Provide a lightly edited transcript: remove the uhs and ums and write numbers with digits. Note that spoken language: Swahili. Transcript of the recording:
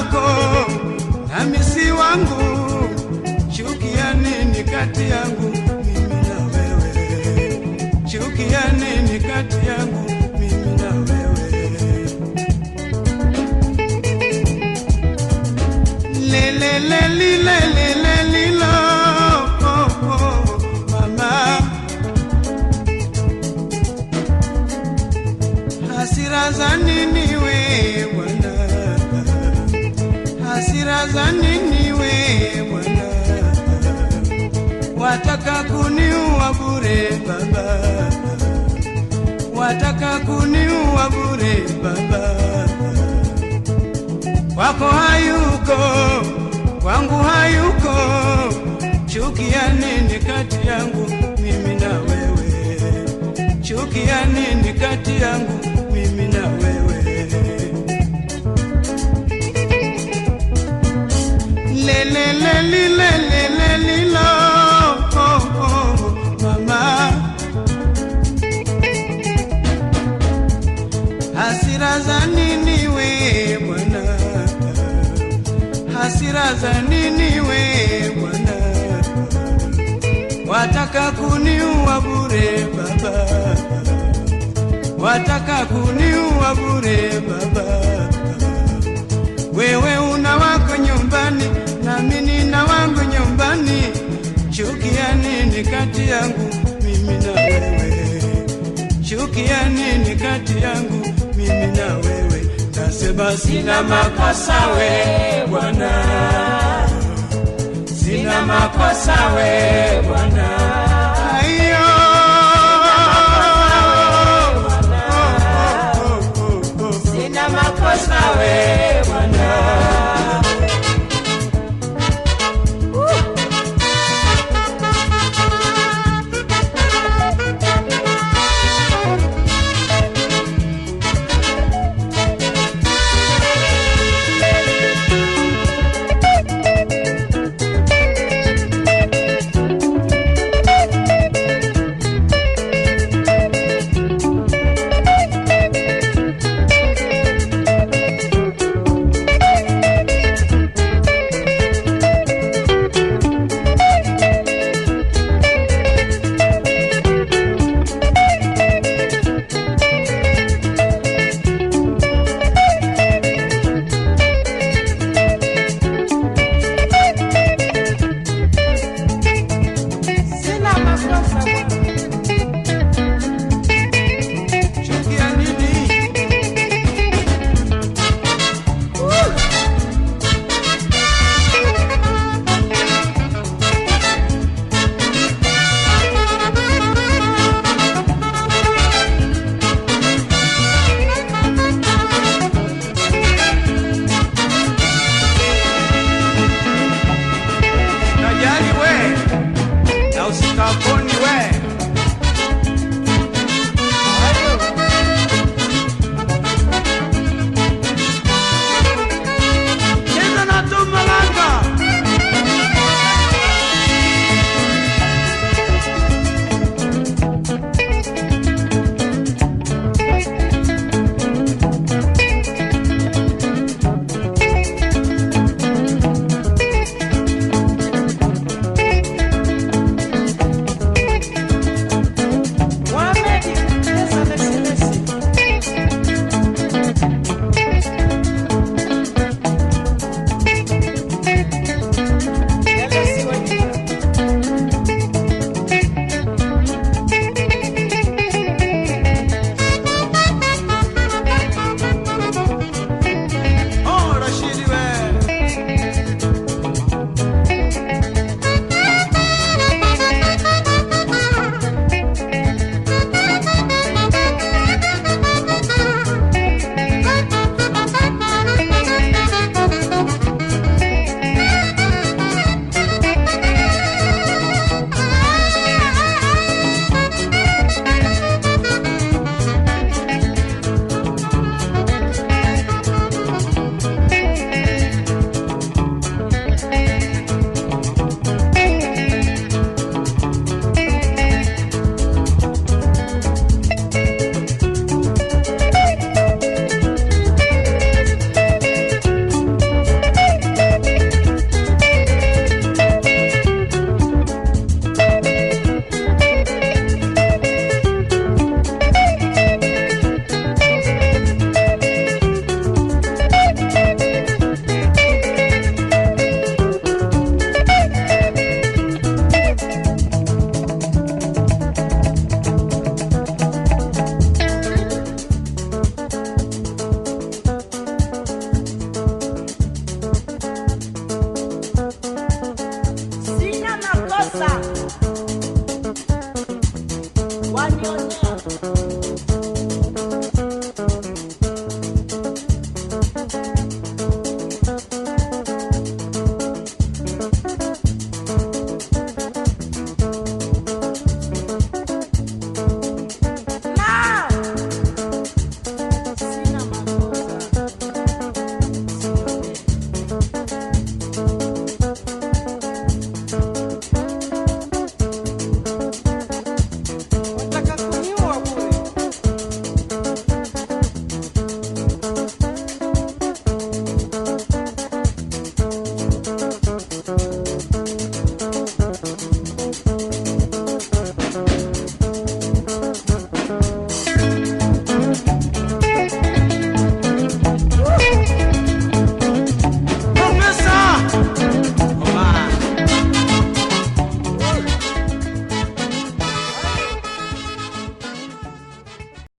wako nami si wangu, chukia nini kati yangu mimi na wewe? Chukia nini kati yangu mimi na wewe? Lilo mama, hasira za nini we Bwana? Hasira za nini we Bwana? Wataka kuniua bure baba, wataka kuniua bure baba. Wako hayuko, kwangu hayuko, chukia nini kati yangu mimi na wewe? Chukia nini kati yangu mimi na wewe? Lilo mama, hasira za nini we Bwana? Hasira za nini we Bwana? Wataka kuniua bure baba, wataka kuniua bure baba. Wewe una wako nyumbani na mimi nina wangu nyumbani, chukia nini kati yangu mimi na wewe? Chukia nini kati yangu mimi na wewe? Nasema sina makosa we Bwana, sina makosa we Bwana. Ayo, sina makosa we